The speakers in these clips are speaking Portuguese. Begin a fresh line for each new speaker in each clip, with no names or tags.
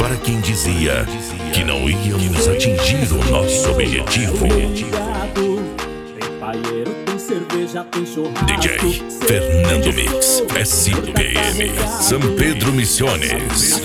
para quem dizia que não íamos atingir o nosso objetivo. DJ Fernando Mix, SPM, São Pedro Missiones.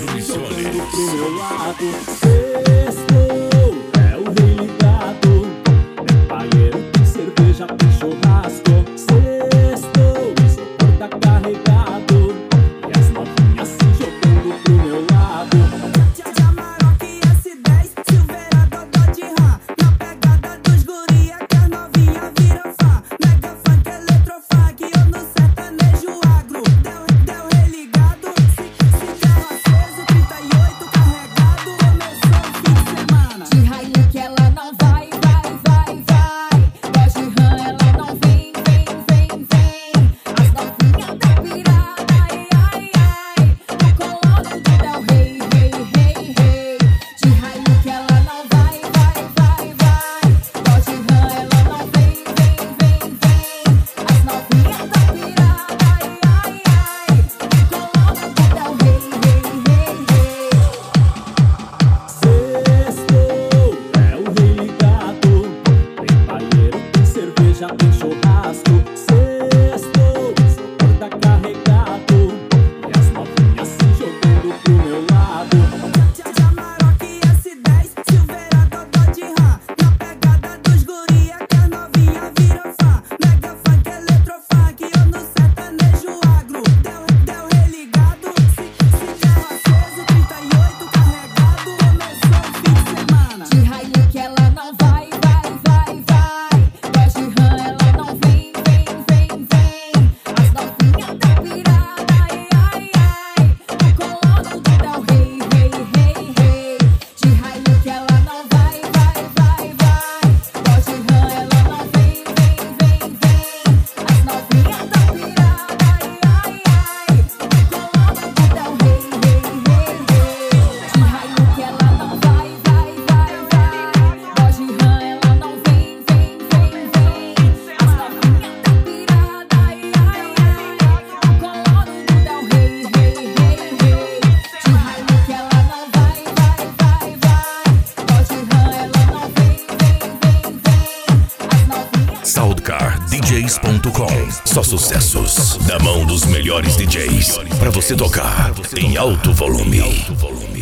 SoundCardDJs.com. Só sucessos da mão dos melhores DJs pra você tocar em alto volume.